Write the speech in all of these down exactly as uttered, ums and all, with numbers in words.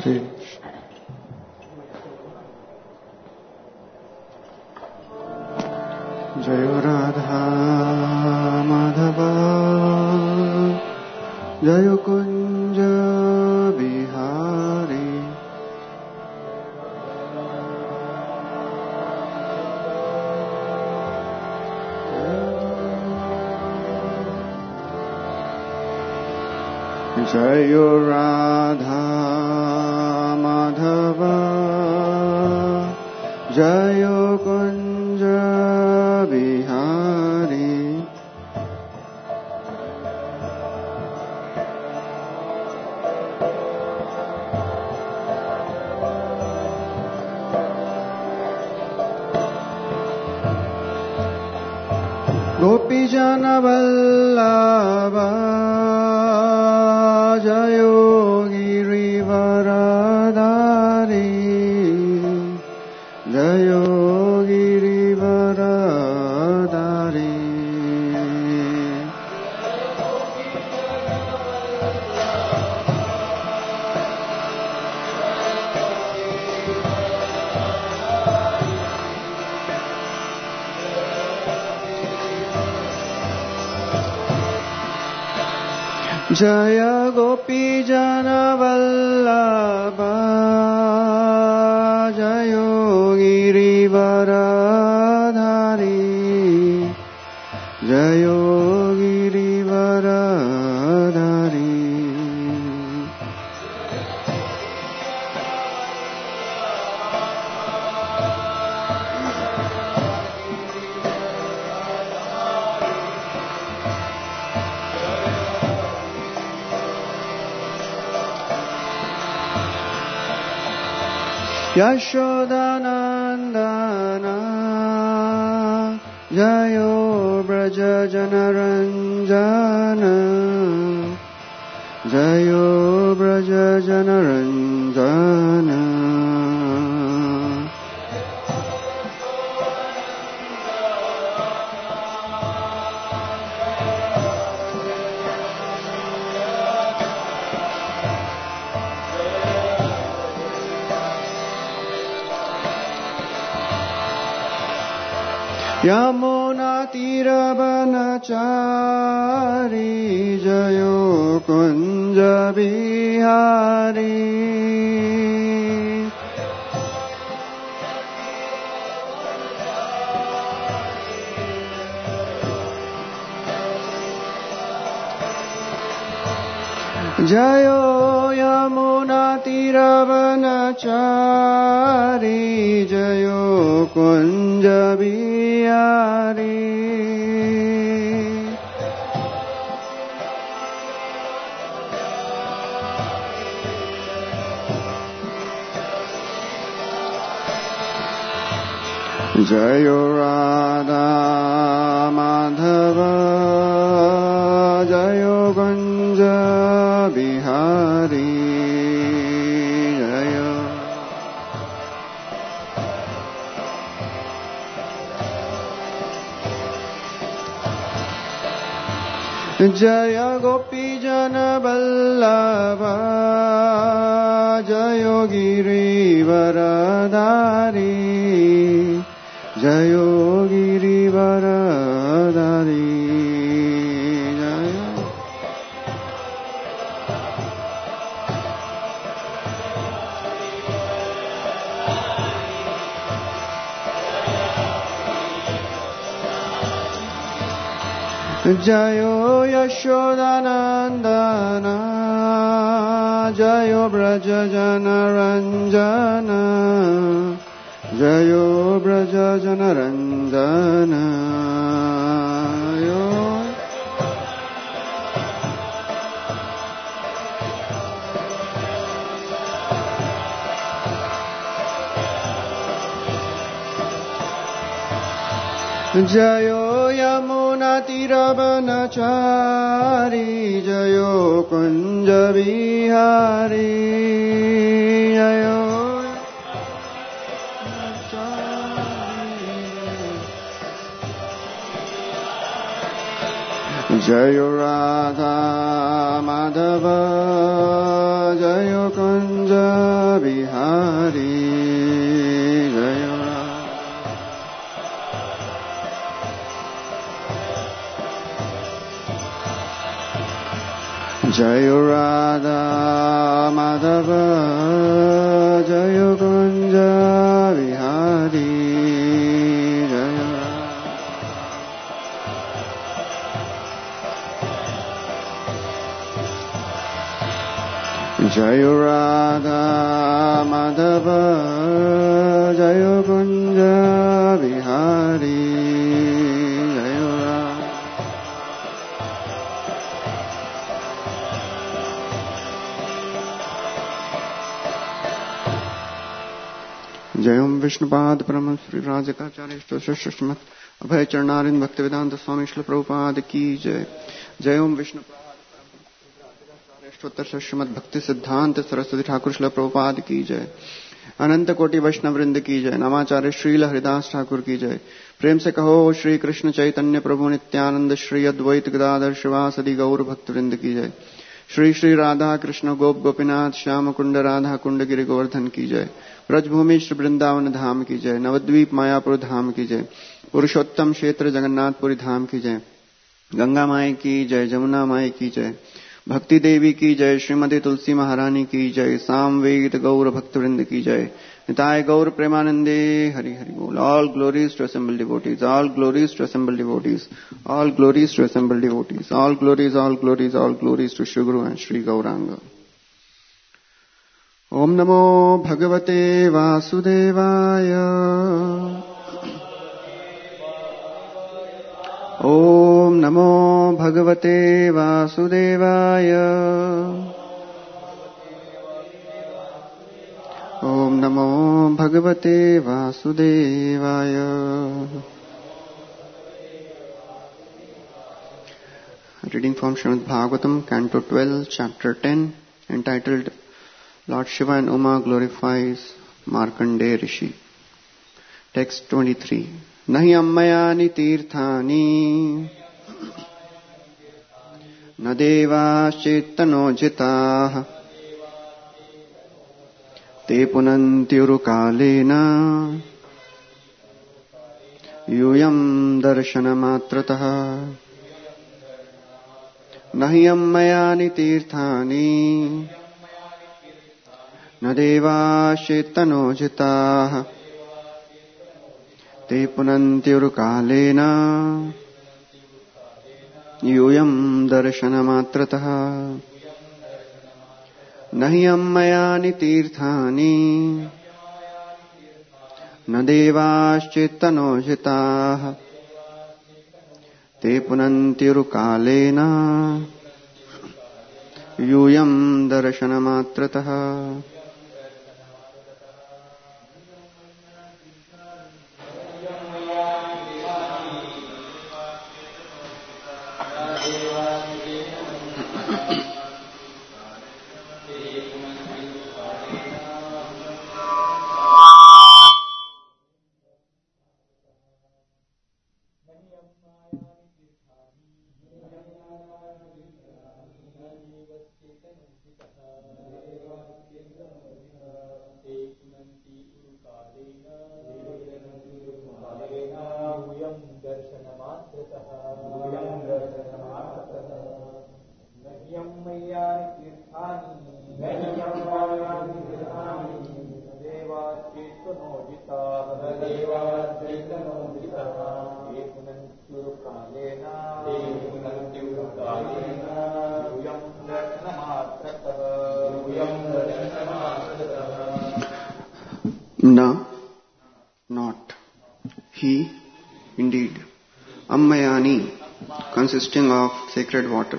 श्री जय राधा माधव जय कुंज बिहारी जय राधा माधव जय कुंज बिहारी गोपी जन वल्लभ जयो गिरिवरधारी जयो गिरिवरधारी जय गोपी जन वल्लभ जयो गिरिवरधारी जयो गिरिवरधारी यशोदानंदन जयो ब्रज जनरंजन जयो ब्रज जनरंजन यमुना तीरवनचारी जयो कुंज बिहारी जयो यमुना तीरवनचारी जयो कुंज बिहारी जयो राधा माधव जयो कुंज बिहारी जयो जय गोपी जन वल्लभ जयो गिरिवरधारी जयो गिरिवरधारी जयो यशोदानंदन जयो ब्रज जनरंजन जयो ब्रज जनरंजन जयो यमुना तीरवनचारी जयो कुंज बिहारी जयो जय राधा माधव जय कुंज बिहारी जय जय राधा माधव जय कुंज बिहारी जय राधा माधव जय कुंज बिहारी जय जय ओम विष्णुपाद परम श्री राजकाचार्य श्रीमद अभय चरणारिंद भक्ति वेदांत स्वामी श्री प्रभुपाद की जय। जय ओम विष्णुपाद श्रीमद भक्ति सिद्धांत सरस्वती ठाकुर श्रील प्रभुपाद की जय। अनंत कोटि वैष्णव वृंद की जय। नामाचार्य श्रील हरिदास ठाकुर की जय। प्रेम से कहो श्री कृष्ण चैतन्य प्रभु नित्यानंद श्री अद्वैत गदाधर शिवासदि गौर भक्त वृंद की जय। श्री श्री राधा कृष्ण गोप गोपीनाथ श्याम कुंड राधा कुंड गिरि गोवर्धन की जय। ब्रजभूमि श्री वृंदावन धाम की जय। नवद्वीप मायापुर धाम की जय। पुरुषोत्तम क्षेत्र जगन्नाथपुरी धाम की जय। गंगा माई की जय। जमुना माई की जय। भक्ति देवी की जय। श्रीमती तुलसी महारानी की जय। सामवेद गौर भक्तवृंद की जय। निताय गौर प्रेमानंदे हरि हरि बोल। All glories to assembled devotees. All glories to assembled devotees. All glories to assembled devotees. All glories all glories all glories to Shri guru and Shri Gaurang. ओम नमो भगवते वासुदेवाय। ओम नमो भगवते वासुदेवाय। ओम नमो भगवते वासुदेवाय। Reading from Srimad Bhagavatam, Canto twelve, Chapter ten, entitled Lord Shiva and Uma glorifies Markandeya Rishi. Text twenty-three. Nahi ammayani tirthani na deva chetano jitah te punanti urukalena yuyam darshanamatrataha. Nahi ammayani tirthani na deva chetano jitah te punanti urukalena यूयम् दर्शनमात्रतः. नहि अम्मयानि तीर्थानि न देवाश्चेत्तनोजिताः ते पुनन्त्युरुकालेन यूयम् दर्शनमात्रतः. Na, not. He, indeed. Ammayani, consisting of sacred water.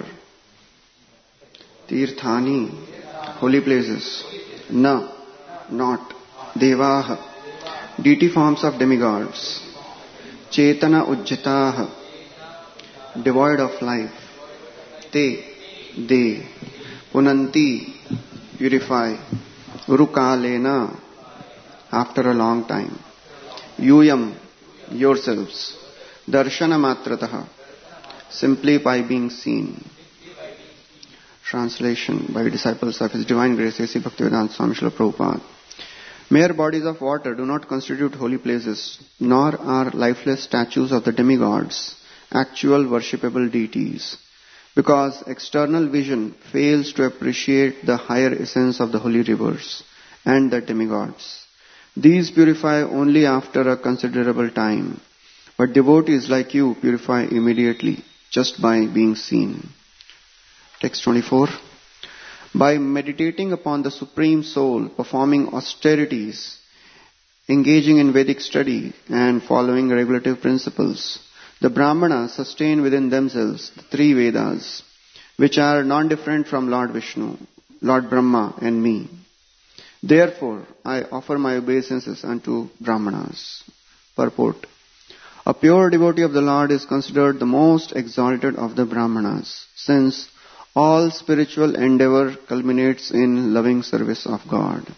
Tirthani, holy places. Na, not. Devaha, deity forms of demigods. Chetana ujjitaha, devoid of life. Te, they. Punanti, purify. Urukalena, after a long time. Yuyam, yourselves. Darshana matrataha, simply by being seen. Translation by disciples of His Divine Grace, A C Bhaktivedanta Swami Srila Prabhupada. Mere bodies of water do not constitute holy places, nor are lifeless statues of the demigods actual worshipable deities, because external vision fails to appreciate the higher essence of the holy rivers and the demigods. These purify only after a considerable time, but devotees like you purify immediately just by being seen. Text twenty-four. By meditating upon the Supreme Soul, performing austerities, engaging in Vedic study, and following regulative principles, the Brahmanas sustain within themselves the three Vedas, which are non-different from Lord Vishnu, Lord Brahma, and me. Therefore, I offer my obeisances unto Brahmanas. Purport. A pure devotee of the Lord is considered the most exalted of the Brahmanas, since all spiritual endeavor culminates in loving service of God.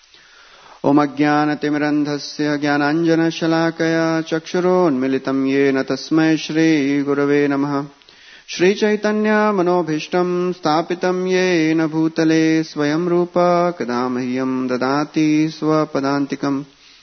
Om Ajnanatimirandhasya Jnananjana Shalakaya Chakshuronmilitam Yena Tasmai Shri Gurave Namaha Shri Chaitanya Manobhishtam Stapitam Yena Bhutale Swayam Rupa Kadamahyam Dadati Swapadantikam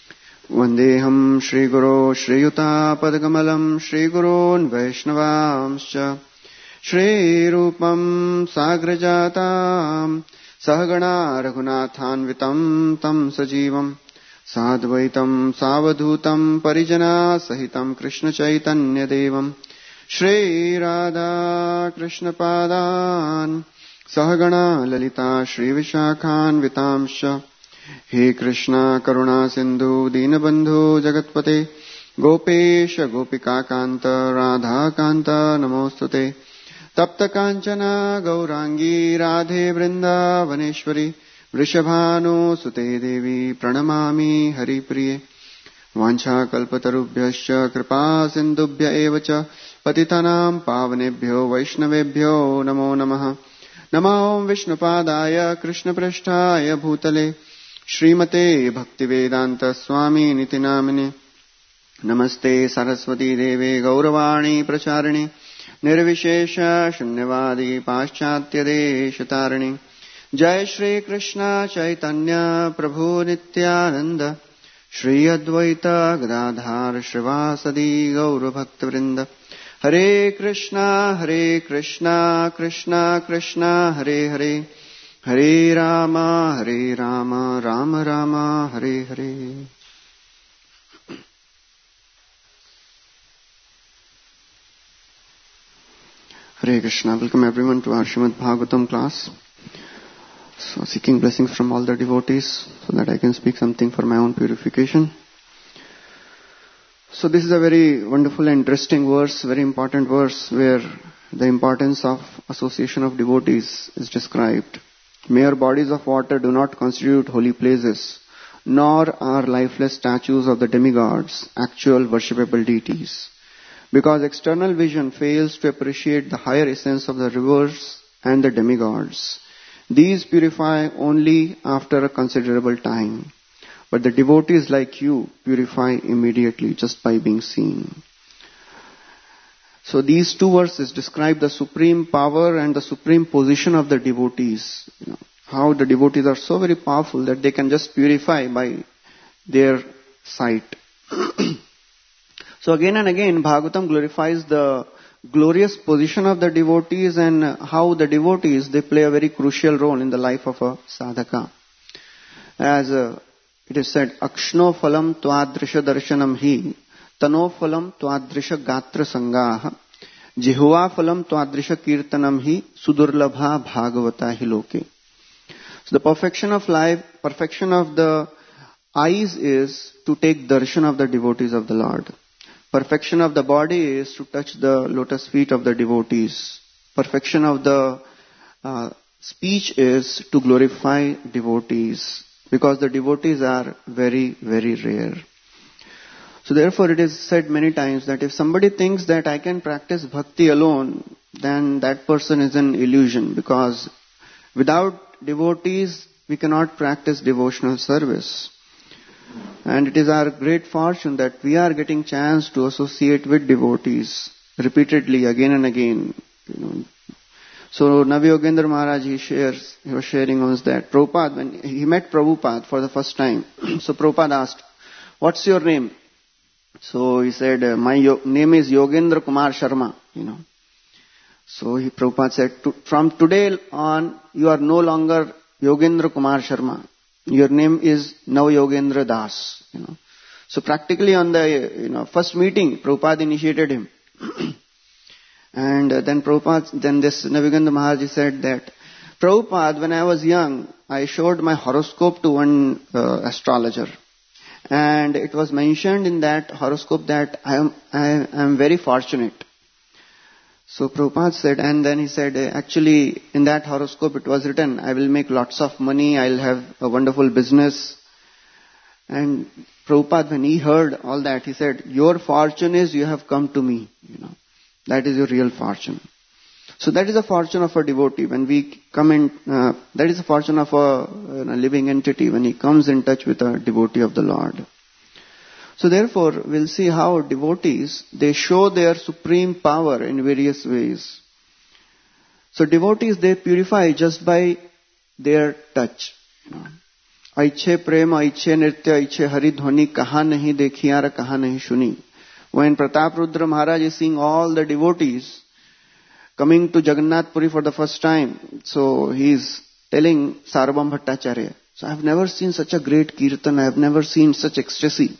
Vandeham Shri Guru Shri Yuta Padakamalam Shri Gurun Vaishnavamscha Shri Rupam Sagrajatam Sahagana Raghunathanvitam Tam Sajivam Sadvaitam Savadhutam Parijana Sahitam Krishna Chaitanya Devam Shri Radha Krishna Padan Sahagana Lalita Shri Vishakhan Vitamsha He Krishna Karuna Sindhu Dinabandhu Jagatpate Gopesha Gopika Kanta Radha Kanta Namostute Tapta Kanchana Gaurangi Radhe Vrindavaneshwari Vrishabhanu Sute Devi Pranamami Hari Priye Vancha Kalpatarubhyascha Kripa Sindubhya Evacha Patitanam Pavanebhyo Vaishnavebhyo Namo Namaha Namo Vishnupadaya Krishna Prasthaya Bhutale Srimate Bhaktivedanta Swami Nitinamine Namaste Saraswati Deve Gauravani Pracharine Nirvishesha Shunyavadi Paschatya Deshatarani Jai Shri Krishna Chaitanya Prabhu Nityananda Shri Advaita Gadadhar Shrivasadi Gaura Bhakta Vrinda Hare Krishna Hare Krishna Krishna Krishna Hare Hare Hare Rama Hare Rama Rama Rama Hare Hare. Hare Krishna. Welcome everyone to our Srimad Bhagavatam class. So seeking blessings from all the devotees so that I can speak something for my own purification. So this is a very wonderful and interesting verse, very important verse where the importance of association of devotees is described. Mere bodies of water do not constitute holy places, nor are lifeless statues of the demigods actual worshipable deities, because external vision fails to appreciate the higher essence of the rivers and the demigods. These purify only after a considerable time, but the devotees like you purify immediately just by being seen. So these two verses describe the supreme power and the supreme position of the devotees. You know, how the devotees are so very powerful that they can just purify by their sight. So again and again, Bhagavatam glorifies the glorious position of the devotees and how the devotees, they play a very crucial role in the life of a sadhaka. As uh, it is said, Akshno phalam twadrisha darshanam hi, tano phalam twadrisha gatra sangaha, Jihva phalam twadrisha kirtanam hi, sudurlabha bhagavata hi loke. So the perfection of life, perfection of the eyes is to take darshan of the devotees of the Lord. Perfection of the body is to touch the lotus feet of the devotees. Perfection of the uh, speech is to glorify devotees, because the devotees are very, very rare. So therefore it is said many times that if somebody thinks that I can practice bhakti alone, then that person is an illusion, because without devotees we cannot practice devotional service. And it is our great fortune that we are getting chance to associate with devotees. repeatedly again and again. You know. So Naviyogendra Maharaj, he shares, he was sharing once that Prabhupada, when he met Prabhupada for the first time, so Prabhupada asked, "What's your name?" So he said, "My yo- name is Yogendra Kumar Sharma." You know. So he, Prabhupada said, "From today on, you are no longer Yogendra Kumar Sharma. Your name is now Yogendra Das." You know. So practically on the you know first meeting, Prabhupada initiated him. And uh, then Prabhupada, then this Naviyogendra Maharaj said that, "Prabhupada, when I was young, I showed my horoscope to one uh, astrologer. And it was mentioned in that horoscope that I am, I am very fortunate." So Prabhupada said, and then he said, actually in that horoscope it was written, "I will make lots of money, I will have a wonderful business." And Prabhupada, when he heard all that, he said, "Your fortune is you have come to me, you know. That is your real fortune." So that is the fortune of a devotee. When we come in, uh, that is the fortune of a, you know, living entity when he comes in touch with a devotee of the Lord. So therefore, we'll see how devotees, they show their supreme power in various ways. So devotees, they purify just by their touch. You know. "Aiche prema, aiche nritya, aiche hari dhwani, kaha nahi dekhiyara, kaha nahi shuni." When Prataprudra Maharaj is seeing all the devotees coming to Jagannath Puri for the first time, so he is telling Sarvabhauma Bhattacharya, "So I have never seen such a great kirtan, I have never seen such ecstasy."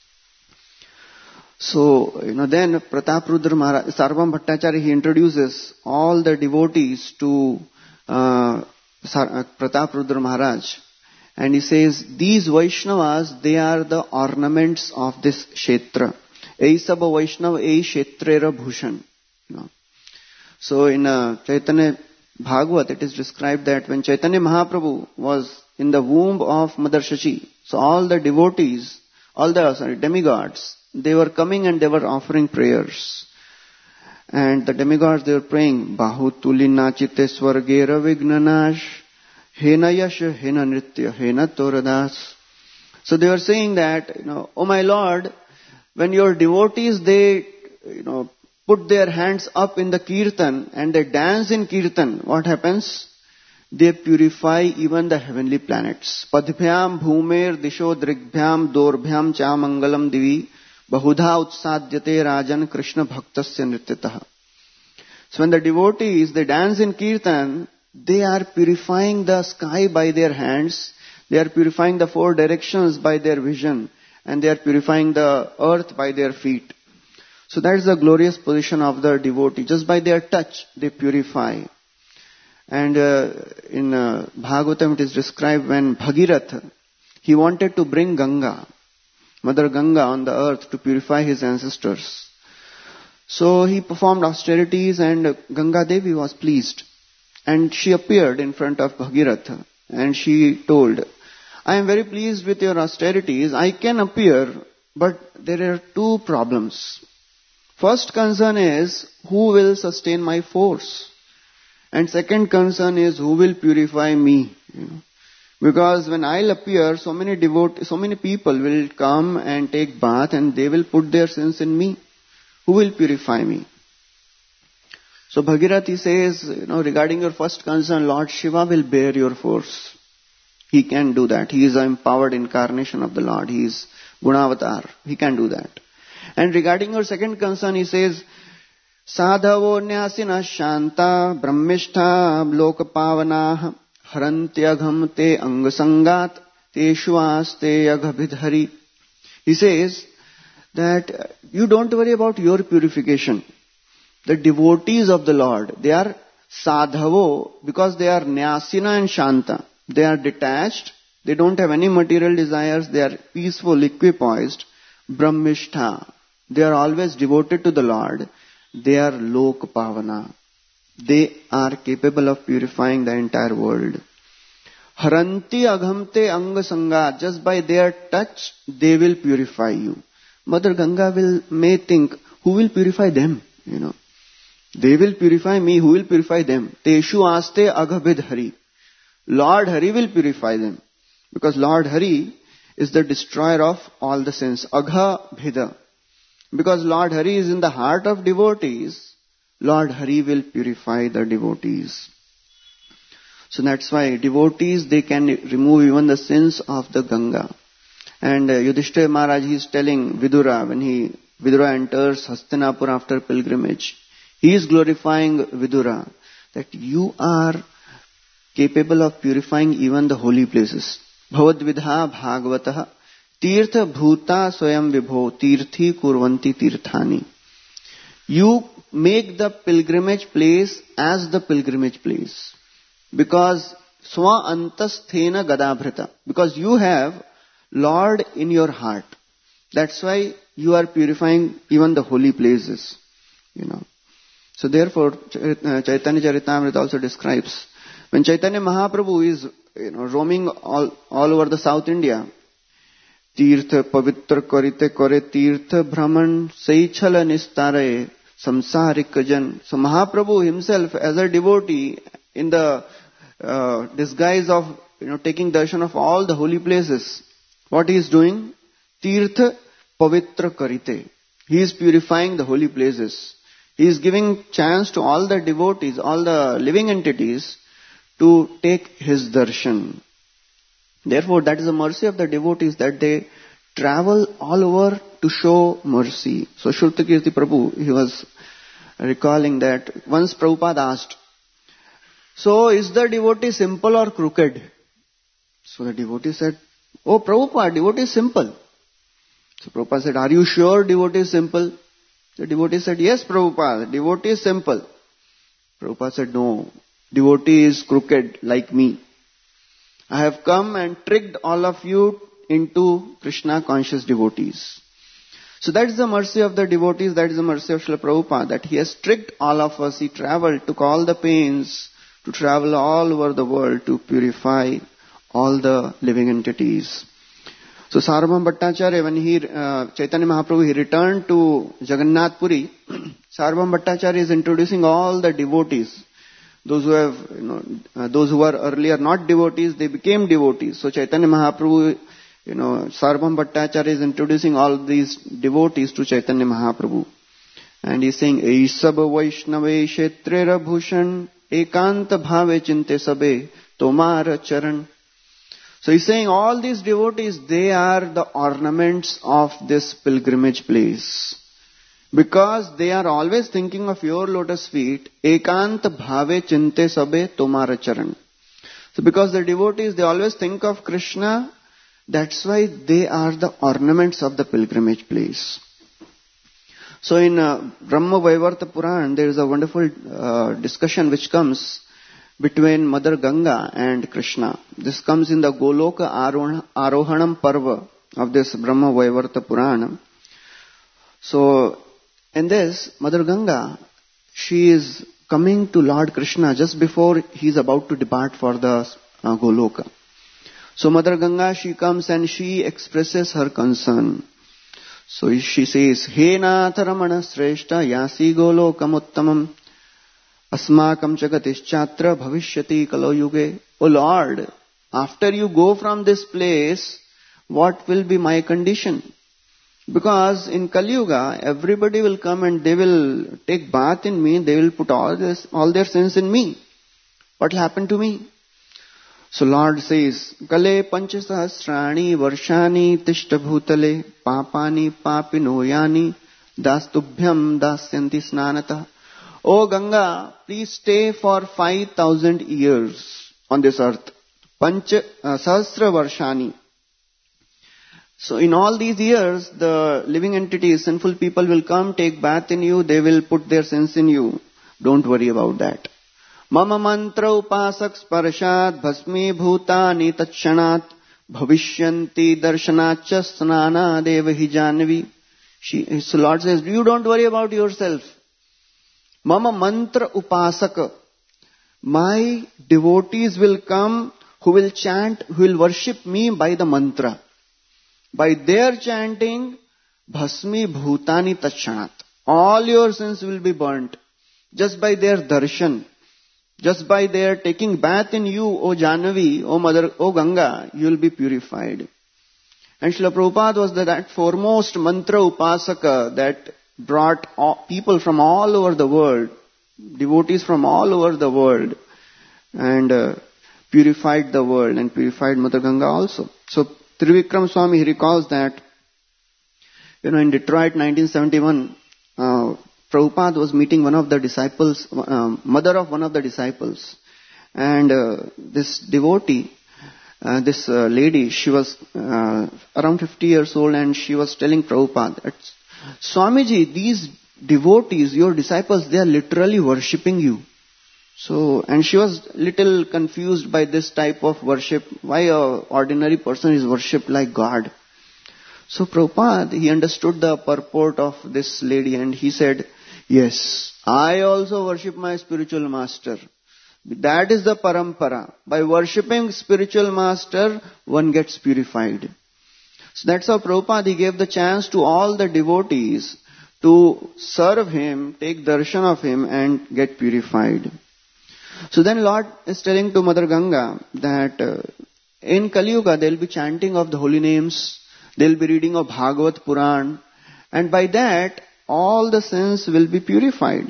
So, you know, then Prataprudra Maharaj, Sarvabhauma Bhattacharya, he introduces all the devotees to uh, Prataprudra Maharaj. And he says, "These Vaishnavas, they are the ornaments of this Kshetra. Ei sab Vaishnav, ei Kshetrera Bhushan." You know. So in uh, Chaitanya Bhagavat, it is described that when Chaitanya Mahaprabhu was in the womb of Mother Shachi, so all the devotees, all the sorry, demigods, they were coming and they were offering prayers. And the demigods, they were praying, "Bahutuli nachite swargera vignanash, hena yash, hena nritya, hena toradas." So they were saying that, you know, "Oh my Lord, when your devotees, they, you know, put their hands up in the kirtan and they dance in kirtan, what happens? They purify even the heavenly planets. Padbhyam bhumer disho drigbhyam dorbhyam cha mangalam divi bahudha utsadyate rajan krishna bhaktasya nrityatah." So when the devotees, they dance in kirtan, they are purifying the sky by their hands, they are purifying the four directions by their vision, and they are purifying the earth by their feet. So that is the glorious position of the devotee. Just by their touch, they purify. And uh, in uh, Bhagavatam it is described when Bhagirath, he wanted to bring Ganga, Mother Ganga on the earth to purify his ancestors. So he performed austerities and Ganga Devi was pleased. And she appeared in front of Bhagirath and she told, "I am very pleased with your austerities. I can appear, but there are two problems. First concern is, who will sustain my force? And second concern is, who will purify me? You know, because when I'll appear, so many devote, so many people will come and take bath and they will put their sins in me. Who will purify me?" So Bhagirathi says, you know, regarding your first concern, Lord Shiva will bear your force. He can do that. He is the empowered incarnation of the Lord. He is Gunavatar. He can do that. And regarding your second concern, he says, "Sadhavo nyasina shanta brahmishtha lokapavana harantyagam te angasangat teshuaste agabhidhari." He says that you don't worry about your purification. The devotees of the Lord, they are sadhavo because they are nyasina and shanta. They are detached. They don't have any material desires. They are peaceful, equipoised. Brahmishtha. They are always devoted to the Lord. They are lokapavana. They are capable of purifying the entire world. Haranti aghamte anga sanga. Just by their touch, they will purify you. Mother Ganga will may think, who will purify them? You know, they will purify me. Who will purify them? Teshu aste aghabid hari. Lord Hari will purify them. Because Lord Hari is the destroyer of all the sins. Agha bheda. Because Lord Hari is in the heart of devotees, Lord Hari will purify the devotees. So that's why devotees, they can remove even the sins of the Ganga. And uh, Yudhishthira Maharaj, he is telling Vidura, when he Vidura enters Hastinapur after pilgrimage, he is glorifying Vidura that you are capable of purifying even the holy places. Bhavadvidha bhagavataha tirtha bhuta swayam vibho tirthi kurvanti tirthani. You make the pilgrimage place as the pilgrimage place. Because swa antasthena gadabhrita. Because you have Lord in your heart. That's why you are purifying even the holy places. You know. So therefore, Chaitanya Charitamrita also describes when Chaitanya Mahaprabhu is, you know, roaming all, all over the South India, Tirtha pavitra karite kare tirtha brahman saichala nistaraye samsarika jan. So Mahaprabhu himself as a devotee in the uh, disguise of, you know, taking darshan of all the holy places, what he is doing? Tirtha pavitra karite. He is purifying the holy places. He is giving chance to all the devotees, all the living entities to take his darshan. Therefore, that is the mercy of the devotees, that they travel all over to show mercy. So Shrutakirti Prabhu, he was recalling that once Prabhupada asked, so is the devotee simple or crooked? So the devotee said, oh Prabhupada, devotee is simple. So Prabhupada said, are you sure devotee is simple? The devotee said, yes Prabhupada, devotee is simple. Prabhupada said, no, devotee is crooked like me. I have come and tricked all of you into Krishna conscious devotees. So that is the mercy of the devotees, that is the mercy of Srila Prabhupada, that he has tricked all of us. He travelled, took all the pains to travel all over the world to purify all the living entities. So Sarvabhauma Bhattacharya, when he, uh, Chaitanya Mahaprabhu, he returned to Jagannath Puri, Sarvabhauma Bhattacharya is introducing all the devotees. Those who have, you know, uh, those who were earlier not devotees, they became devotees. So Chaitanya Mahaprabhu, you know, Sarvabhauma Bhattacharya is introducing all these devotees to Chaitanya Mahaprabhu. And he is saying, Eisab Vaishnave Kshetrera Bhushan Ekanta Bhave Chinte Sabe Tomara Charan. So he's saying all these devotees, they are the ornaments of this pilgrimage place. Because they are always thinking of your lotus feet, ekant bhave chinte sabe tomara charan. So because the devotees, they always think of Krishna, that's why they are the ornaments of the pilgrimage place. So in uh, Brahma Vaivarta Puran, there is a wonderful uh, discussion which comes between Mother Ganga and Krishna. This comes in the Goloka Arohanam Parva of this Brahma Vaivarta Purana. So in this, Mother Ganga, she is coming to Lord Krishna just before he is about to depart for the uh, Goloka. So Mother Ganga, she comes and she expresses her concern. So she says, He Nath Ramana Sreshta Yasi Golokam Uttamam Asmakam Chagatischatra Bhavishyati Kalo Yuge. O Lord, after you go from this place, what will be my condition? Because in Kali Yuga, everybody will come and they will take bath in me, they will put all this, all their sins in me. What will happen to me? So Lord says, Kale panchasahasrani varshani tishta bhutale papani papino yani dastubhyam dasyanti snanata. O Ganga, please stay for five thousand years on this earth. Pancha uh, sahasra varshani. So in all these years, the living entities, sinful people will come, take bath in you, they will put their sins in you. Don't worry about that. Mama mantra upasak sparshat bhasmi bhutani tatshanat bhavishyanti darshanachya snana devahi janvi. She, so Lord says, you don't worry about yourself. Mama mantra upasaka. My devotees will come who will chant, who will worship me by the mantra. By their chanting, bhasmi bhutani tatshanat. All your sins will be burnt. Just by their darshan. Just by their taking bath in you, O Janvi, O Mother, O Ganga, you will be purified. And Srila Prabhupada was the, that foremost mantra upasaka that brought all, people from all over the world, devotees from all over the world, and uh, purified the world and purified Mother Ganga also. So Trivikram Swami, he recalls that, you know, in Detroit, nineteen seventy-one, uh, Prabhupada was meeting one of the disciples, uh, mother of one of the disciples. And uh, this devotee, uh, this uh, lady, she was uh, around fifty years old, and she was telling Prabhupada that, Swamiji, these devotees, your disciples, they are literally worshipping you. So, and she was little confused by this type of worship. Why a ordinary person is worshipped like God? So Prabhupada, he understood the purport of this lady, and he said, yes, I also worship my spiritual master. That is the parampara. By worshipping spiritual master, one gets purified. So that's how Prabhupada, he gave the chance to all the devotees to serve him, take darshan of him, and get purified. So then Lord is telling to Mother Ganga that uh, in Kali Yuga they will be chanting of the holy names, they will be reading of Bhagavad Puran, and by that all the sins will be purified.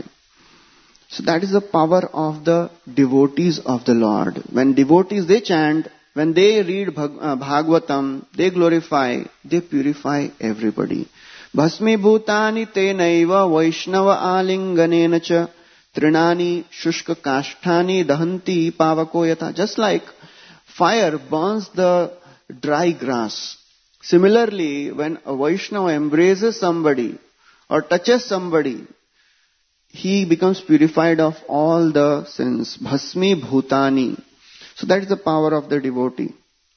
So that is the power of the devotees of the Lord. When devotees, they chant, when they read Bhag- uh, Bhagavatam, they glorify, they purify everybody. Bhasmi bhutani te naiva vaishnava alinganena cha trinani shushka kasthani dahanti pavako yatha. Just like fire burns the dry grass. Similarly, when a Vaishnava embraces somebody or touches somebody, he becomes purified of all the sins. Bhasmi bhutani. So that is the power of the devotee.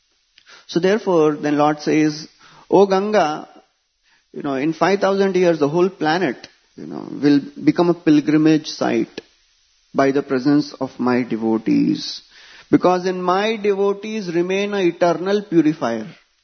So therefore, then Lord says, O Ganga, you know, in five thousand years, the whole planet, you know, will become a pilgrimage site by the presence of my devotees. Because in my devotees remain an eternal purifier.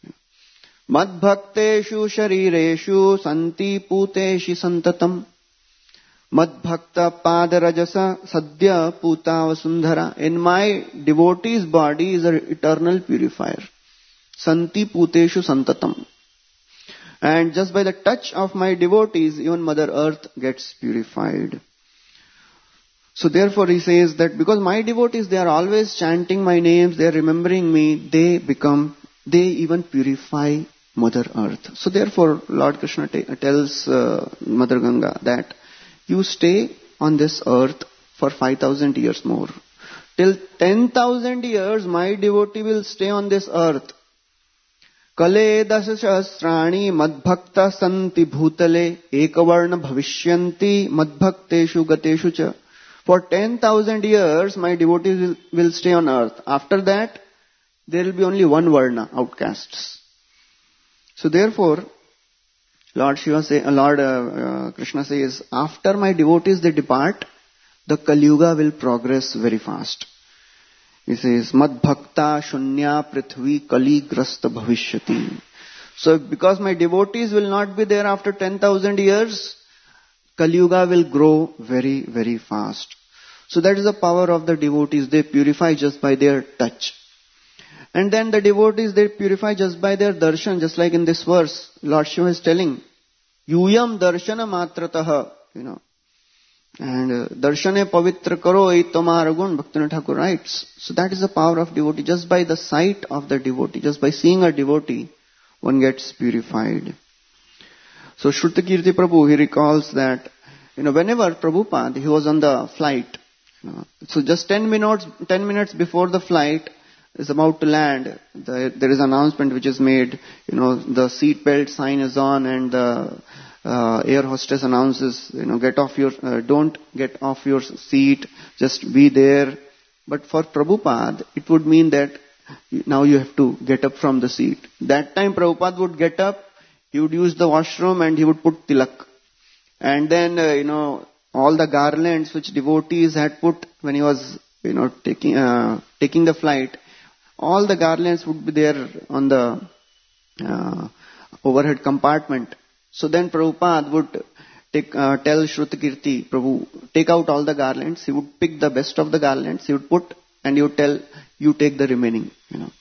Mad bhakteshu sharireshu santi puteshi santatam. Mad bhakta padarajasa sadhya putava sundhara. In my devotee's body is an eternal purifier. Santi puteshu santatam. And just by the touch of my devotees, even Mother Earth gets purified. So therefore he says that because my devotees, they are always chanting my names, they are remembering me, they become, they even purify Mother Earth. So therefore Lord Krishna t- tells uh, Mother Ganga that you stay on this earth for five thousand years more. Till ten thousand years my devotee will stay on this earth. Kale dasasasrani madbhakta santi bhutale ekavarna bhavishyanti madbhakteshu gateshu cha. For ten thousand years my devotees will, will stay on earth. After that there will be only one varna, outcasts. So therefore Lord Shiva say, uh, Lord uh, uh, Krishna says, after my devotees they depart, the Kali Yuga will progress very fast. He says, Mad Bhakta Shunya Prithvi Kali Grasta Bhavishyati. So because my devotees will not be there after ten thousand years, Kali Yuga will grow very, very fast. So that is the power of the devotees. They purify just by their touch. And then the devotees, they purify just by their darshan, just like in this verse, Lord Shiva is telling, Yuyam darshana matrataha, you know. And uh, darshane pavitra karo itamaragun, Bhaktivinoda Thakur writes. So that is the power of devotee. Just by the sight of the devotee, just by seeing a devotee, one gets purified. So Shrutakirti Prabhu, he recalls that, you know, whenever Prabhupada, he was on the flight, you know, so just ten minutes, ten minutes before the flight is about to land, the, there is an announcement which is made, you know, the seat belt sign is on and the uh, air hostess announces, you know, get off your, uh, don't get off your seat, just be there. But for Prabhupada, it would mean that now you have to get up from the seat. That time Prabhupada would get up, he would use the washroom and he would put tilak. And then, uh, you know, all the garlands which devotees had put when he was, you know, taking, uh, taking the flight, all the garlands would be there on the uh, overhead compartment. So then Prabhupada would take, uh, tell Shrutakirti, Prabhu, take out all the garlands. He would pick the best of the garlands. He would put and he would tell, you take the remaining, you know.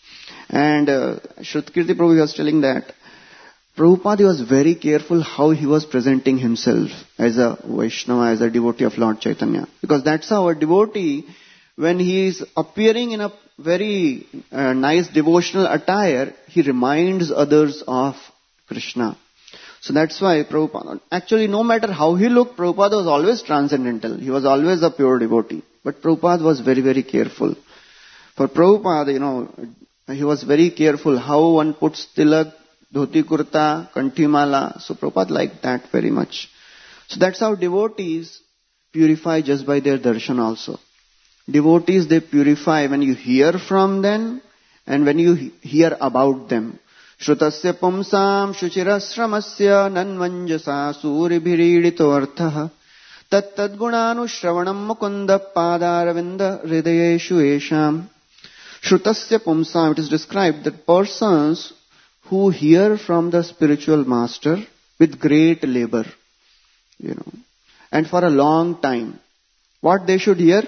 And uh, Shrutkirti Prabhu was telling that Prabhupada was very careful how he was presenting himself as a Vaishnava, as a devotee of Lord Chaitanya. Because that's how a devotee, when he is appearing in a very uh, nice devotional attire, he reminds others of Krishna. So that's why Prabhupada, actually no matter how he looked, Prabhupada was always transcendental. He was always a pure devotee. But Prabhupada was very, very careful. For Prabhupada, you know, he was very careful how one puts tilak, dhoti kurta, kanthimala. So Prabhupada liked that very much. So that's how devotees purify just by their darshan also. Devotees, they purify when you hear from them and when you hear about them. Shrutasya pumsam shuchirasramasya nanvanjasa suribhiridito arthaha tat tad gunanu shravanam mukunda padaravinda hridayeshu esham. Shrutasya pumsam, it is described that persons who hear from the spiritual master with great labor, you know, and for a long time, what they should hear?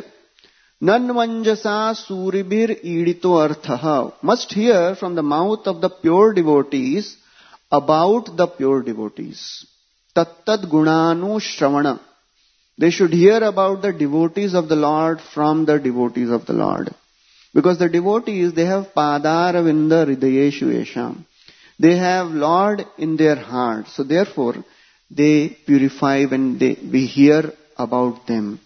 Nanvanjasa suribhir idito arthaha. Must hear from the mouth of the pure devotees about the pure devotees. Tattad gunanu shravana. They should hear about the devotees of the Lord from the devotees of the Lord. Because the devotees, they have padaravinda hridayeshu esham. They have Lord in their heart. So therefore, they purify when they, we hear about them.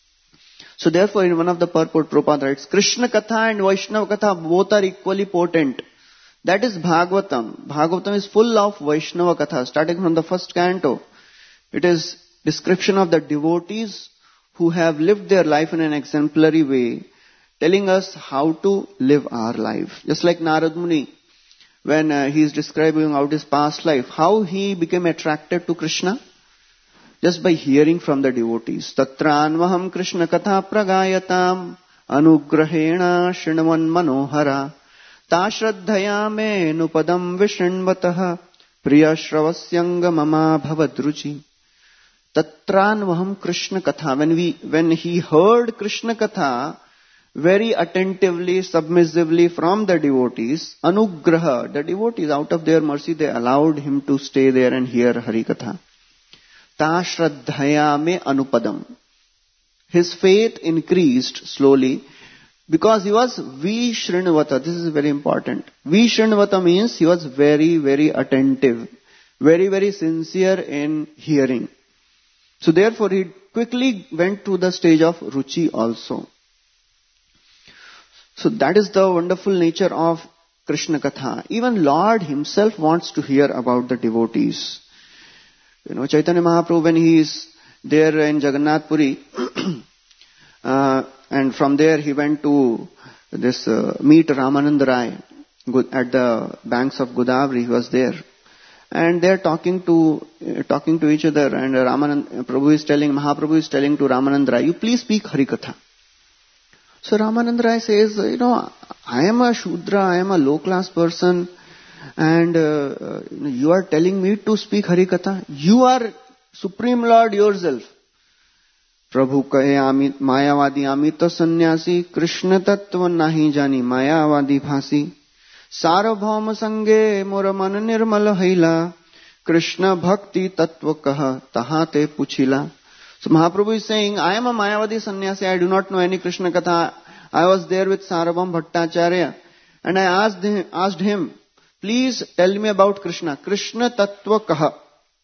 So therefore, in one of the purport, Prabhupada writes, Krishna Katha and Vaishnava Katha both are equally potent. That is Bhagavatam. Bhagavatam is full of Vaishnava Katha, starting from the first canto. It is description of the devotees who have lived their life in an exemplary way, telling us how to live our life. Just like Narad Muni, when uh, he is describing out his past life, how he became attracted to Krishna. Just by hearing from the devotees. Tatranvaham Krishna Katha Pragayatam Anugrahena Shrinvan Manohara Tashraddhayame Nupadam Vishnvataha Priya Shravasyanga Mama Bhavadruchi. Tatranvaham Krishna Katha. When we, when he heard Krishna Katha very attentively, submissively from the devotees, Anugraha, the devotees out of their mercy, they allowed him to stay there and hear Hari Katha. Tashraddhaya me anupadam. His faith increased slowly because he was Vishrinvata. This is very important. Vishrinvata means he was very, very attentive, very, very sincere in hearing. So therefore he quickly went to the stage of Ruchi also. So that is the wonderful nature of Krishna Katha. Even Lord himself wants to hear about the devotees. You know, Chaitanya Mahaprabhu, when he is there in Jagannath Puri, uh, and from there he went to this uh, meet Ramananda Rai at the banks of Godavari. He was there, and they are talking to uh, talking to each other. And Ramananda Prabhu is telling Mahaprabhu is telling to Ramananda Rai, "You please speak Harikatha." So Ramananda Rai says, "You know, I am a Shudra, I am a low class person. And uh, you are telling me to speak Harikatha. You are Supreme Lord yourself." Prabhu kahe amit mayavadi amita sannyasi Krishna tattva nahi jani mayavadi bhasi sarabhauma sange mora man nirmal haila Krishna bhakti tattva kaha tahate puchila. So Mahaprabhu is saying, I am a mayavadi sannyasi. I do not know any Krishna Katha. I was there with Sarabhaum Bhattacharya and I asked him, asked him, please tell me about Krishna. Krishna Tattva Kaha.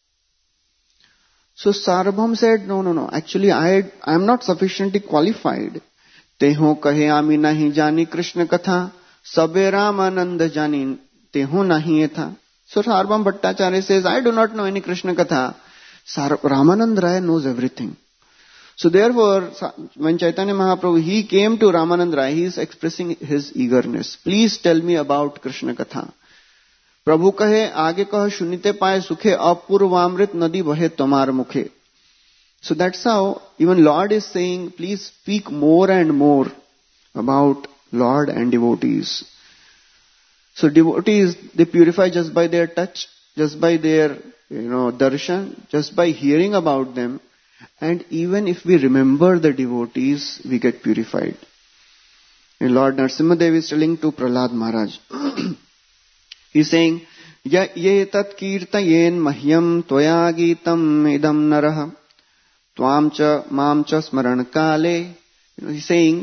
So Sarabhaum said, no, no, no. Actually, I, I am not sufficiently qualified. Teho kahe ami nahi jani Krishna Katha. Sabe Ramananda jani. Teho nahi etha. So Sarabhaum Bhattacharya says, I do not know any Krishna Katha. Sar- Ramananda Rai knows everything. So therefore, when Chaitanya Mahaprabhu, he came to Ramananda Rai, he is expressing his eagerness. Please tell me about Krishna Katha. प्रभु कहे आगे कह सुनिते पाए सुखे अपूर्वामृत नदी बहे तमार मुखे. So that's how even Lord is saying, please speak more and more about Lord and devotees. So devotees, they purify just by their touch, just by their, you know, darshan, just by hearing about them. And even if we remember the devotees, we get purified. Lord Narasimhadev is telling to Prahlad Maharaj. He's saying, Ya ye tat kirtayen mahyam tvaya gitam idam narah tvam cha mam cha smaran kale. You know, he's saying,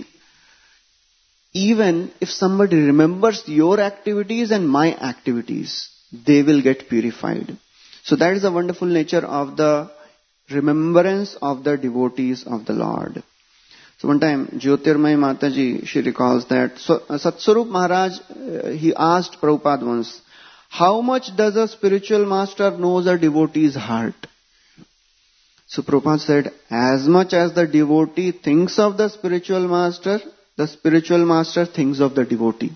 even if somebody remembers your activities and my activities, they will get purified. So that is the wonderful nature of the remembrance of the devotees of the Lord. So one time, Jyotirmay Mataji, she recalls that so, uh, Satswarup Maharaj, uh, he asked Prabhupada once, how much does a spiritual master knows a devotee's heart? So Prabhupada said, as much as the devotee thinks of the spiritual master, the spiritual master thinks of the devotee.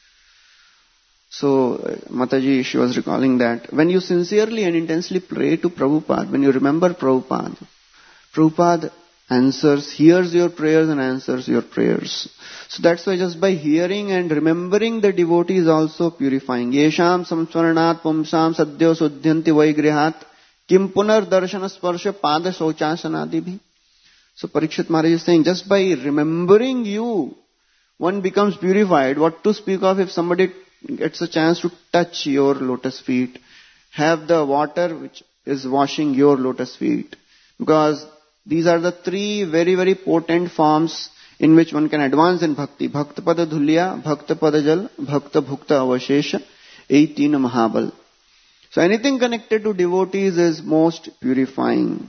So uh, Mataji, she was recalling that when you sincerely and intensely pray to Prabhupada, when you remember Prabhupada, Prabhupada answers, hears your prayers and answers your prayers. So that's why just by hearing and remembering the devotee is also purifying. Yesham samsvaranat pumsam sadhyo suddhyanti vaigrihat kim punar darshana sparsha pada sauchasanadibhi. So Parikshit Maharaj is saying, just by remembering you, one becomes purified. What to speak of if somebody gets a chance to touch your lotus feet, have the water which is washing your lotus feet. Because these are the three very, very potent forms in which one can advance in bhakti. Bhakta pada dhulya, bhakta pada jal, bhakta bhukta avashesha, eighteen mahabal. So anything connected to devotees is most purifying.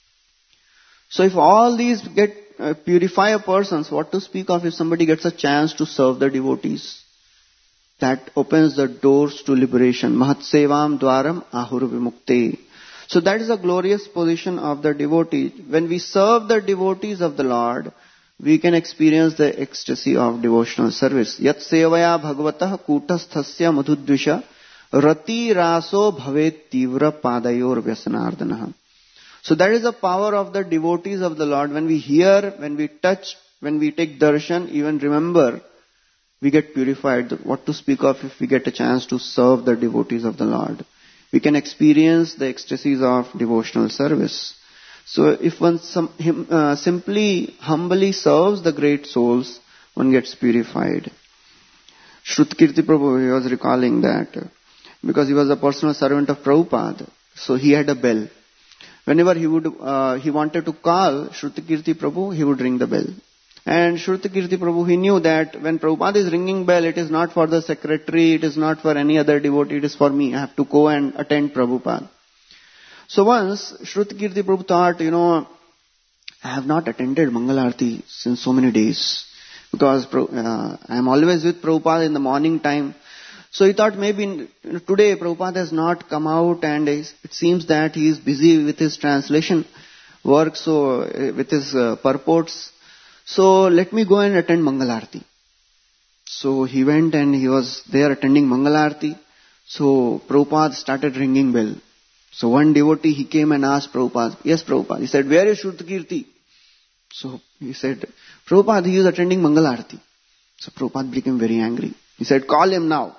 So if all these get uh, purify a person, what to speak of if somebody gets a chance to serve the devotees? That opens the doors to liberation. Mahat sevam dwaram ahur vimukte. So that is a glorious position of the devotee. When we serve the devotees of the Lord, we can experience the ecstasy of devotional service. Yat sevaya bhagavatah kutasthasya madhudvisha rati raso bhavet tivra padayor vyasanardhanah. So that is the power of the devotees of the Lord. When we hear, when we touch, when we take darshan, even remember, we get purified. What to speak of if we get a chance to serve the devotees of the Lord? We can experience the ecstasies of devotional service. So if one some, him, uh, simply, humbly serves the great souls, one gets purified. Shrutkirti Prabhu, he was recalling that because he was a personal servant of Prabhupada, so he had a bell. Whenever he would, uh, he wanted to call Shrutikirti Prabhu, he would ring the bell. And Shrutikirti Prabhu, he knew that when Prabhupada is ringing bell, it is not for the secretary, it is not for any other devotee, it is for me. I have to go and attend Prabhupada. So once, Shrutikirti Prabhu thought, you know, I have not attended Mangalarti since so many days. Because uh, I am always with Prabhupada in the morning time. So he thought maybe in, you know, today Prabhupada has not come out and it seems that he is busy with his translation work, so uh, with his uh, purports. So let me go and attend Mangalarti. So he went and he was there attending Mangalarti. So Prabhupada started ringing bell. So one devotee, he came and asked Prabhupada, yes Prabhupada. He said, where is Shrutikirti? So he said, Prabhupada, he is attending Mangalarti. So Prabhupada became very angry. He said, call him now.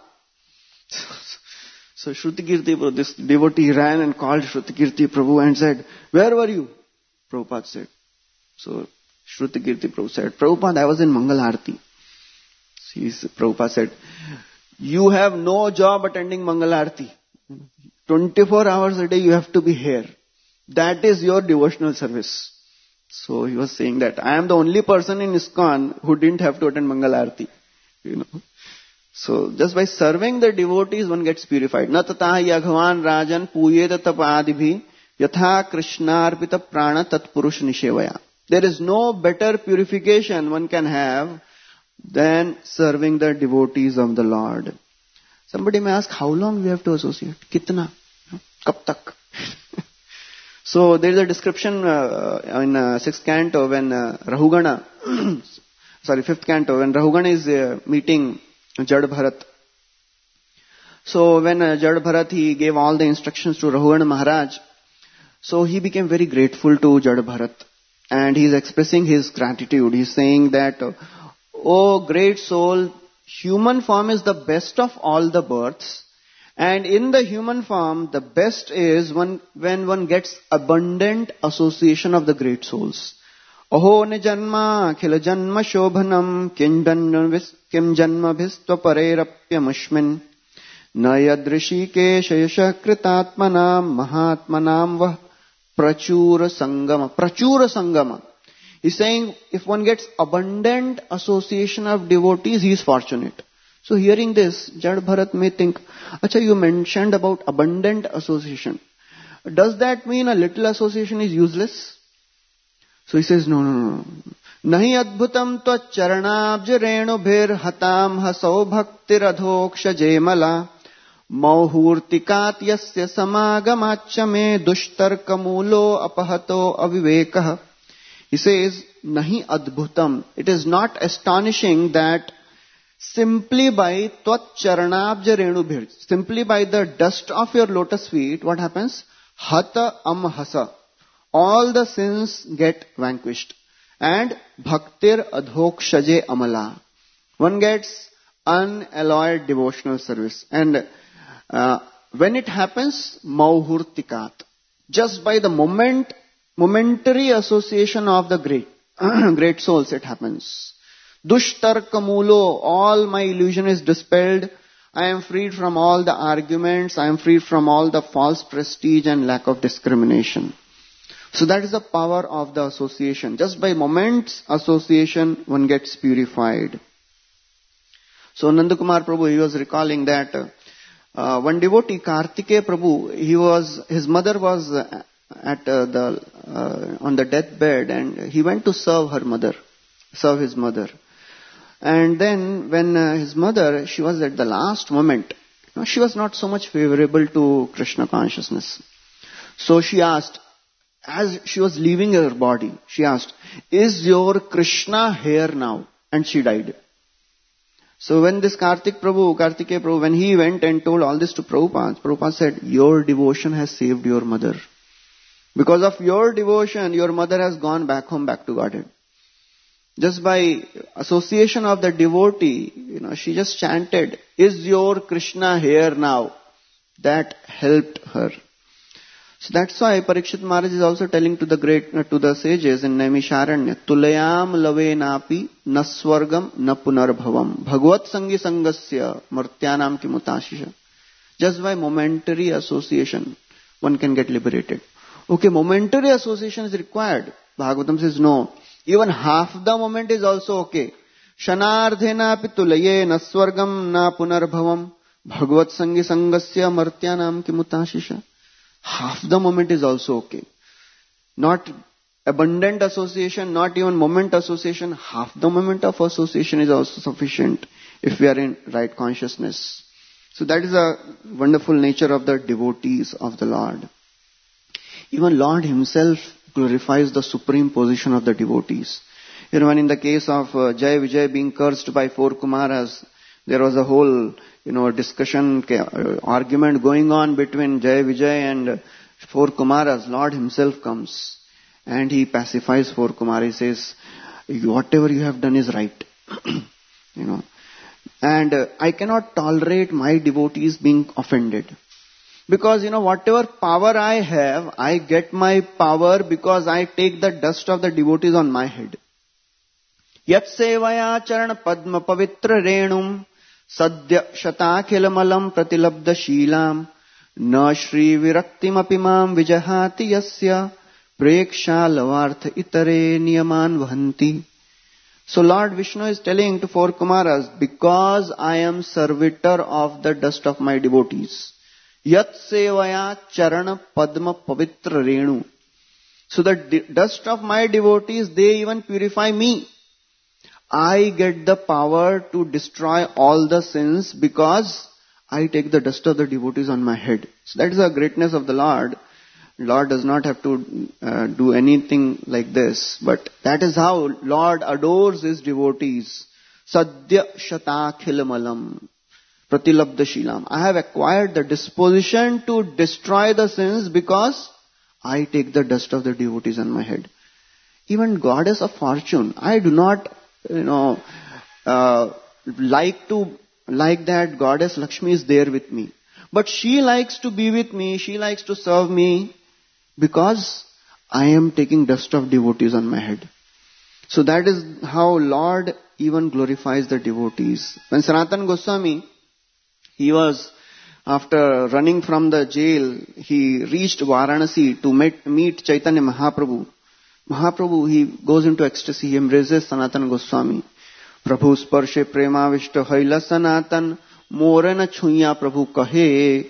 So Shrutikirti, this devotee ran and called Shrutikirti Prabhu and said, where were you? Prabhupada said. So Shrutikirti Prabhu said, Prabhupada, I was in Mangalarti. Prabhupada said, you have no job attending Mangalarti. twenty-four hours a day you have to be here. That is your devotional service. So he was saying that I am the only person in ISKCON who didn't have to attend Mangalarti. You know. So just by serving the devotees, one gets purified. Na tata yaghavan rajan puyeta tapadibhi yatha krishnarpita prana tatpurush nishevaya. There is no better purification one can have than serving the devotees of the Lord. Somebody may ask, how long we have to associate? Kitna? Kab tak? So there is a description uh, in uh, sixth canto when uh, Rahugana, sorry, fifth canto, when Rahugana is uh, meeting Jad Bharat. So when uh, Jad Bharat, he gave all the instructions to Rahugana Maharaj. So he became very grateful to Jad Bharat. And he is expressing his gratitude. He is saying that, oh great soul, human form is the best of all the births. And in the human form, the best is when, when one gets abundant association of the great souls. Aho ne janma khila janma shobhanam kim janma bhistva parerapya mushmin na yadrishi keshayasha kritatmanam mahatmanam vah prachura sangama. Prachura sangama. He's saying if one gets abundant association of devotees, he is fortunate. So hearing this, Jad Bharat may think, Acha, you mentioned about abundant association. Does that mean a little association is useless? So he says, no, no, no. Nahi adbhutam tva charanabja renu bhir hatam hasau bhaktir adhoksha jemala mauhurtikat yasya samagamacha me dushtarka mulo apahato avivekah. He says, nahi adbhutam. It is not astonishing that simply by tvat charanabja renu bhir, simply by the dust of your lotus feet, what happens? Hata amhasa. All the sins get vanquished. And bhaktir adhokshaje amala. One gets unalloyed devotional service. And uh, when it happens, mauhurtikat. Just by the moment, momentary association of the great, great souls, it happens. Dushtarkamulo, all my illusion is dispelled. I am freed from all the arguments. I am freed from all the false prestige and lack of discrimination. So that is the power of the association. Just by moments association, one gets purified. So Nandakumar Prabhu, he was recalling that uh, one devotee, Kartikeya Prabhu, he was, his mother was at uh, the uh, on the deathbed, and he went to serve her mother, serve his mother. And then when uh, his mother, she was at the last moment, you know, she was not so much favorable to Krishna consciousness. So she asked, as she was leaving her body, she asked, is your Krishna here now? And she died. So when this Kartik Prabhu, Kartikeya Prabhu, when he went and told all this to Prabhupada, Prabhupada said, your devotion has saved your mother. Because of your devotion, your mother has gone back home, back to Godhead. Just by association of the devotee, you know, she just chanted, is your Krishna here now? That helped her. So that's why Parikshit Maharaj is also telling to the great, uh, to the sages in Naimisharanya, Tulayam lave napi naswargam na punarbhavam bhagavad sangi sangasya martyanam kimutashisha. Just by momentary association, one can get liberated. Okay, momentary association is required. Bhagavatam says no. Even half the moment is also okay. Shanardhena pitulaye naswargam na punarbhavam bhagavad sangi sangasya martyanam kimutashisha. Half the moment is also okay. Not abundant association, not even moment association. Half the moment of association is also sufficient if we are in right consciousness. So that is a wonderful nature of the devotees of the Lord. Even Lord himself glorifies the supreme position of the devotees. You know, when in the case of uh, Jai Vijay being cursed by four Kumaras, there was a whole, you know, discussion, uh, argument going on between Jai Vijay and uh, four Kumaras. Lord himself comes and he pacifies four Kumaras. He says, whatever you have done is right. you know, and uh, I cannot tolerate my devotees being offended. Because, you know, whatever power I have, I get my power because I take the dust of the devotees on my head. Yat sevaya charana padma pavitra renum sadya shatakhila malam pratilabda shilam na shri viraktim apimam vijahati yasya preksha lavartha itare niyaman vahanti. So Lord Vishnu is telling to four Kumaras, because I am servitor of the dust of my devotees. Yat sevaya charana padma pavitra renu. So the dust of my devotees, they even purify me. I get the power to destroy all the sins because I take the dust of the devotees on my head. So that is the greatness of the Lord. Lord does not have to uh, do anything like this. But that is how Lord adores his devotees. Sadya shatakhila malam pratilabda shilam. I have acquired the disposition to destroy the sins because I take the dust of the devotees on my head. Even goddess of fortune, I do not, you know, uh, like to, like that goddess Lakshmi is there with me. But she likes to be with me, she likes to serve me because I am taking dust of devotees on my head. So that is how Lord even glorifies the devotees. When Sanatana Goswami, he was, after running from the jail, he reached Varanasi to meet, meet Chaitanya Mahaprabhu. Mahaprabhu, he goes into ecstasy, he embraces Sanatana Goswami. Prabhu sparshe premavishta haila Sanatan, morena chunya Prabhu kahe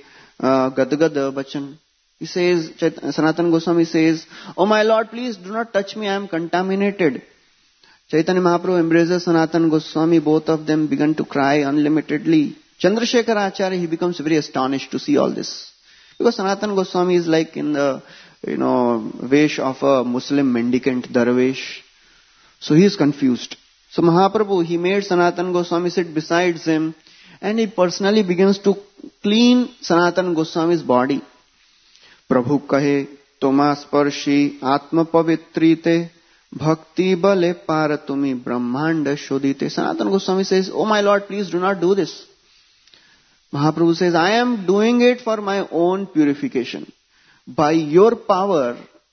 gadgada bachan. He says, Sanatana Goswami says, "Oh my Lord, please do not touch me, I am contaminated." Chaitanya Mahaprabhu embraces Sanatana Goswami, both of them began to cry unlimitedly. Chandrasekhar Acharya, he becomes very astonished to see all this. Because Sanatana Goswami is like in the, you know, vesh of a Muslim mendicant, Darvesh. So he is confused. So Mahaprabhu, he made Sanatana Goswami sit beside him and he personally begins to clean Sanatana Goswami's body. Prabhu kahe, toma sparshi atma pavitrite, bhakti bale paratumi brahmanda shodite. Sanatana Goswami says, "Oh my Lord, please do not do this." Mahaprabhu says, "I am doing it for my own purification. By your power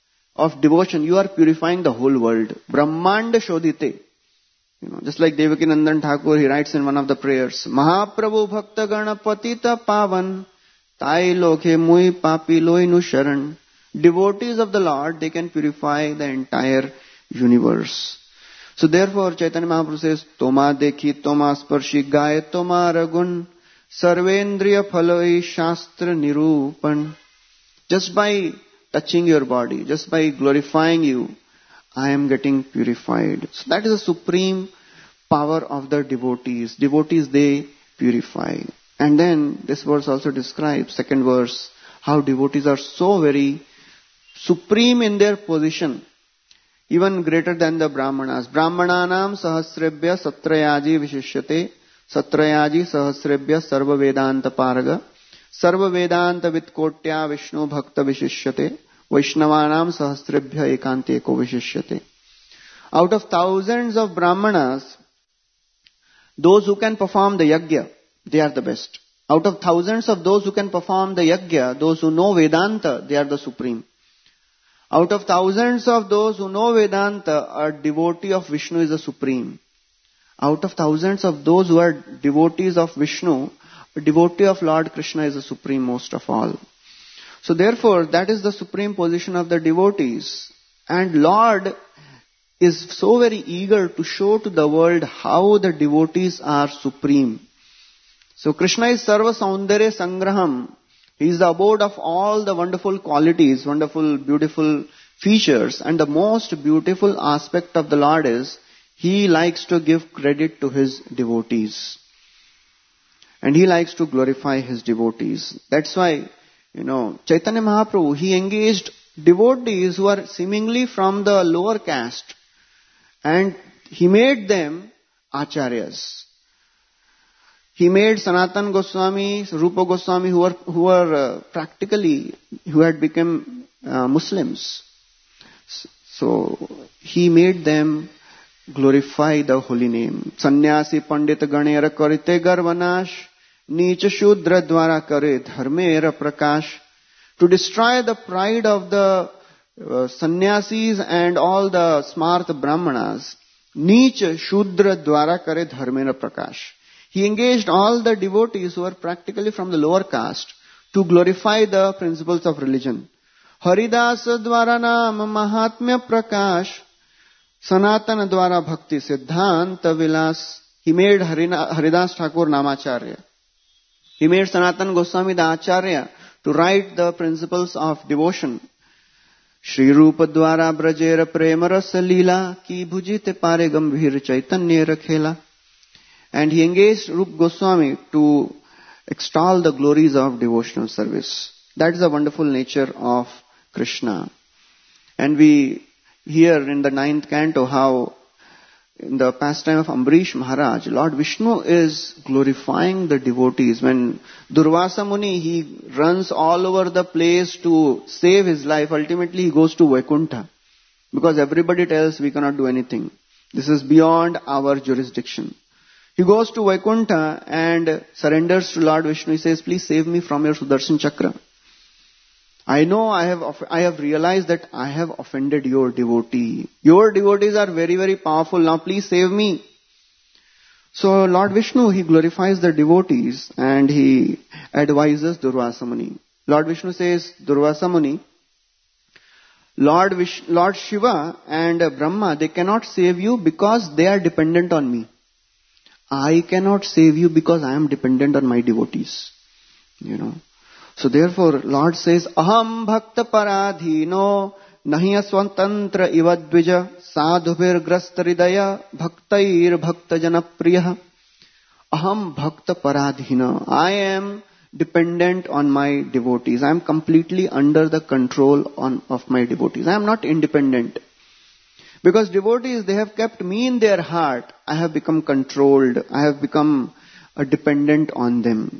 of devotion, you are purifying the whole world. Brahmanda shodite." You know, just like Devakinandan Thakur, he writes in one of the prayers, "Mahaprabhu bhakta gana patita pavan, tai lokhe mui papi loinu sharan." Devotees of the Lord, they can purify the entire universe. So therefore, Chaitanya Mahaprabhu says, "Toma dekhi, toma sparshi, gaye toma ragun, sarvendriya phalai shastra nirupan." Just by touching your body, just by glorifying you, I am getting purified. So that is the supreme power of the devotees. Devotees, they purify. And then this verse also describes, second verse, how devotees are so very supreme in their position, even greater than the Brahmanas. Brahmananam sahasrebhya satrayaji vishishyate, satrayaji sahasrebhya sarva vedanta paraga, sarva vedanta vitkotya vishnu bhakta vishishyate, Vaishnavanam sahasrebhya ekante eko vishishyate. Out of thousands of Brahmanas, those who can perform the yajna, they are the best. Out of thousands of those who can perform the yajna, those who know Vedanta, they are the supreme. Out of thousands of those who know Vedanta, a devotee of Vishnu is the supreme. Out of thousands of those who are devotees of Vishnu, a devotee of Lord Krishna is the supreme most of all. So therefore, that is the supreme position of the devotees. And Lord is so very eager to show to the world how the devotees are supreme. So Krishna is Sarva Saundarya Sangraham. He is the abode of all the wonderful qualities, wonderful, beautiful features. And the most beautiful aspect of the Lord is, He likes to give credit to His devotees. And He likes to glorify His devotees. That's why, you know, Chaitanya Mahaprabhu, he engaged devotees who are seemingly from the lower caste. And he made them acharyas. He made Sanatana Goswami, Rupa Goswami, who were, who were uh, practically, who had become uh, Muslims. So, he made them glorify the holy name. Sannyasi Pandita Ganera Karite Garvanash, Nicha Shudra Dwara Kare Dharmera Prakash. To destroy the pride of the uh, sannyasis and all the smart brahmanas, Nicha Shudra Dwara Kare Dharmera Prakash. He engaged all the devotees who were practically from the lower caste to glorify the principles of religion. Haridasa Dwara Nam Mahatmya Prakash, Sanatana Dwara Bhakti Siddhanta Vilas. He made Harina, Haridas Thakur Namacharya. He made Sanatana Goswami the Acharya to write the principles of devotion. Shri Rupa Dwara Brajera Premarasa Leela Ki Bhujite Pare Gambhir Chaitanya Rakhela. And he engaged Rupa Goswami to extol the glories of devotional service. That is the wonderful nature of Krishna. And we hear in the ninth canto how in the pastime of Ambarish Maharaj, Lord Vishnu is glorifying the devotees. When Durvasa Muni, he runs all over the place to save his life, ultimately he goes to Vaikuntha. Because everybody tells we cannot do anything. This is beyond our jurisdiction. He goes to Vaikuntha and surrenders to Lord Vishnu. He says, please save me from your Sudarshan Chakra. I know I have, I have realized that I have offended your devotee. Your devotees are very, very powerful. Now please save me. So Lord Vishnu, he glorifies the devotees and he advises Durvasa Muni. Lord Vishnu says, Durvasa Muni, Lord, Vish, Lord Shiva and Brahma, they cannot save you because they are dependent on me. I cannot save you because I am dependent on my devotees. You know. So therefore, Lord says, Aham bhakta paradhino nahi aswantantra ivadvija sadhubir grastharidaya bhaktair bhakta janapriya. Aham bhakta paradhino. I am dependent on my devotees. I am completely under the control on, of my devotees. I am not independent. Because devotees, they have kept me in their heart. I have become controlled. I have become a dependent on them.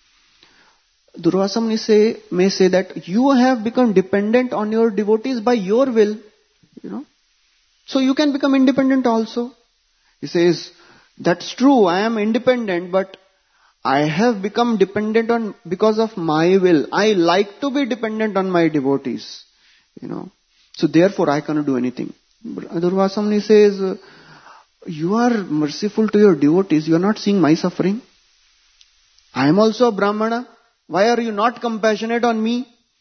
Durvasa Muni say, may say that you have become dependent on your devotees by your will. You know. So you can become independent also. He says, that's true, I am independent, but I have become dependent on because of my will. I like to be dependent on my devotees. You know. So therefore I cannot do anything. Durvasa Muni says, you are merciful to your devotees, you are not seeing my suffering. I am also a Brahmana. Why are you not compassionate on me?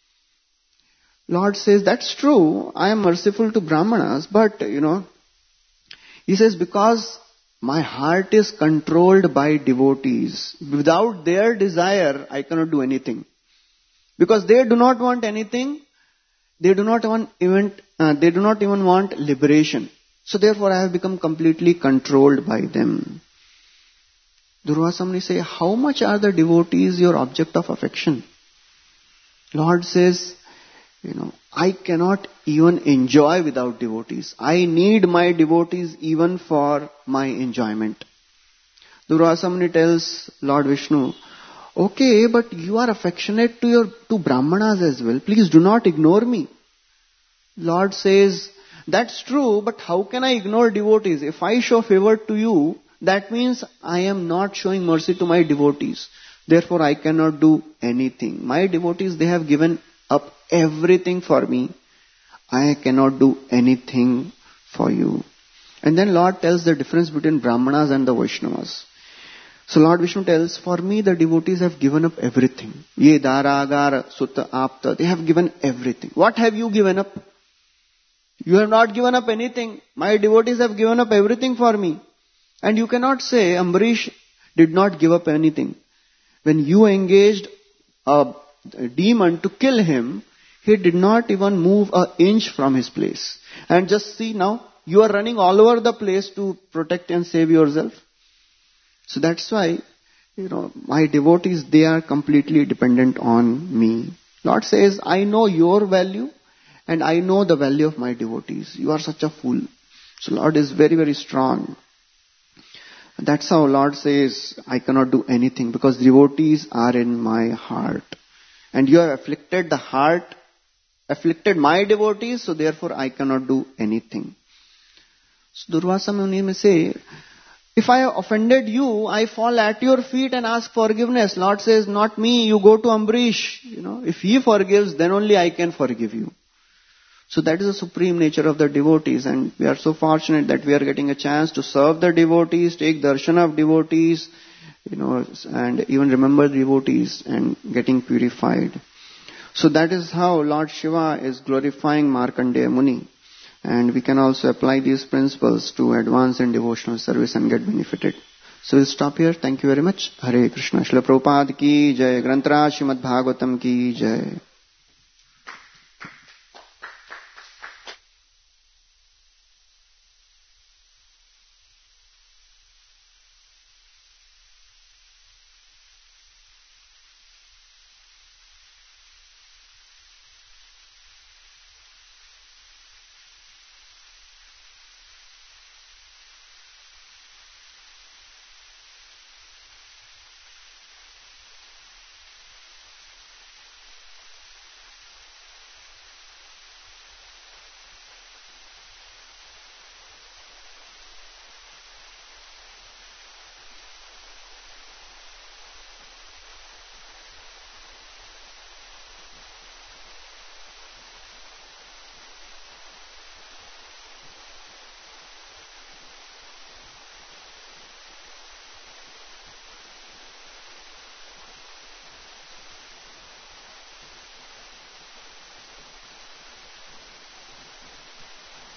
Lord says, that's true, I am merciful to Brahmanas, but you know, he says, because my heart is controlled by devotees. Without their desire, I cannot do anything. Because they do not want anything, they do not want even, uh, they do not even want liberation. So therefore I have become completely controlled by them. Durvasa Muni say, how much are the devotees your object of affection? Lord says, you know, I cannot even enjoy without devotees. I need my devotees even for my enjoyment. Durvasa Muni tells Lord Vishnu, okay, but you are affectionate to your to Brahmanas as well. Please do not ignore me. Lord says, that's true, but how can I ignore devotees? If I show favor to you, that means I am not showing mercy to my devotees. Therefore, I cannot do anything. My devotees, they have given up everything for me. I cannot do anything for you. And then Lord tells the difference between Brahmanas and the Vaishnavas. So Lord Vishnu tells, for me the devotees have given up everything. Ye dara, agara, sutta, apta, they have given everything. What have you given up? You have not given up anything. My devotees have given up everything for me. And you cannot say Ambarish did not give up anything. When you engaged a demon to kill him, he did not even move an inch from his place. And just see now, you are running all over the place to protect and save yourself. So that's why, you know, my devotees, they are completely dependent on me. Lord says, I know your value and I know the value of my devotees. You are such a fool. So Lord is very, very strong. That's how Lord says, I cannot do anything because devotees are in my heart. And you have afflicted the heart, afflicted my devotees, so therefore I cannot do anything. So Durvasa Muni may say, if I have offended you, I fall at your feet and ask forgiveness. Lord says, not me, you go to Ambarish. You know, if he forgives, then only I can forgive you. So that is the supreme nature of the devotees, and we are so fortunate that we are getting a chance to serve the devotees, take darshan of devotees, you know, and even remember devotees and getting purified. So that is how Lord Shiva is glorifying Markandeya Muni. And we can also apply these principles to advance in devotional service and get benefited. So we'll stop here. Thank you very much. Hare Krishna. Srila Prabhupada ki jai. Grantaraj Srimad Bhagavatam ki jai.